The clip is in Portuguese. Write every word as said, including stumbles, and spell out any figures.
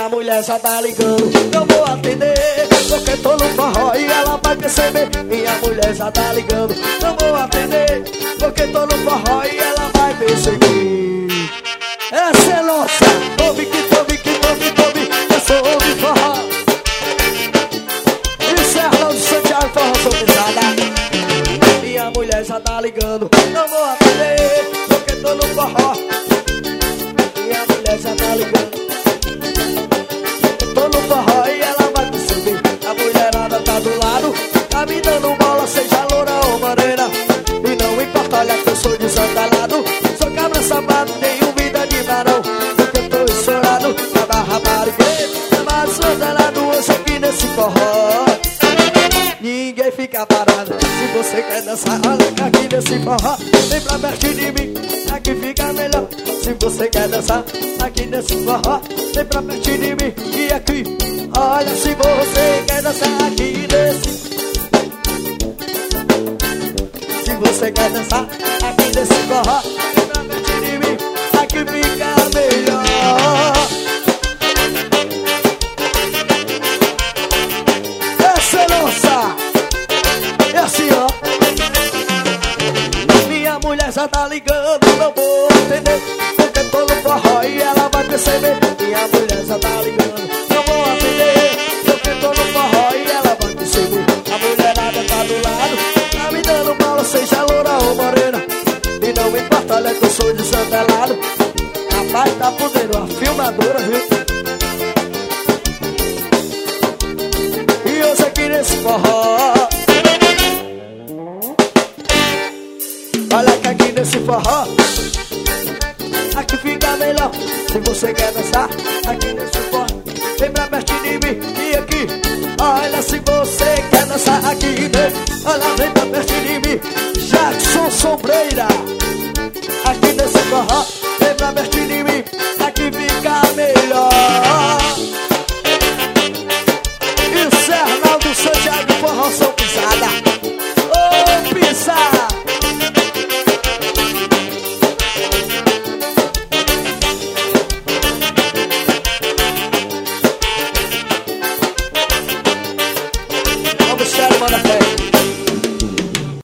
Minha mulher já tá ligando, não vou atender, porque tô no forró e ela vai perceber. Minha mulher já tá ligando, não vou atender, porque tô no forró e ela vai perceber. Essa é nossa, ouve que ouve que ouve, ouve, eu sou ouve forró. Isso é Arnaldo Santiago, forró sou pesada. Minha mulher já tá ligando, não vou atender, porque tô no forró. Minha mulher já tá ligando, tô no forró e ela vai perceber. A mulherada tá do lado, tá me dando bola, seja loura ou morena. E não importa, olha que eu sou desantalado, sou cabra safado, tenho vida de varão, porque eu tô estourado na barra marigueira, na barra desantalado, hoje aqui nesse forró. Ninguém fica parado, se você quer dançar, olha aqui nesse forró. Vem pra perto de mim, aqui fica melhor. Se você quer dançar, aqui nesse forró. Vem pra perto de mim, e aqui, olha, se você quer dançar aqui nesse. Se você quer dançar, aqui nesse forró. Vem pra perto de mim, aqui fica melhor. Essa é nossa. É assim, ó. Minha mulher já tá ligando, não vou atender, porque tô no forró e ela vai perceber. Minha mulher já tá ligando, não vou atender, porque tô no forró e ela vai perceber. A mulherada tá do lado, tá me dando bola, seja loura ou morena. E não me importa, olha que eu sou desantelado. Rapaz, tá podendo a filmadora, viu? E hoje aqui nesse forró, olha que aqui nesse forró, aqui fica melhor. Se você quer dançar, aqui nesse forró, vem pra perto de mim, e aqui, olha, se você quer dançar aqui, né? Olha, vem pra perto de mim, Jackson Sombreira. Aqui nesse forró, vem pra perto de mim, aqui fica melhor.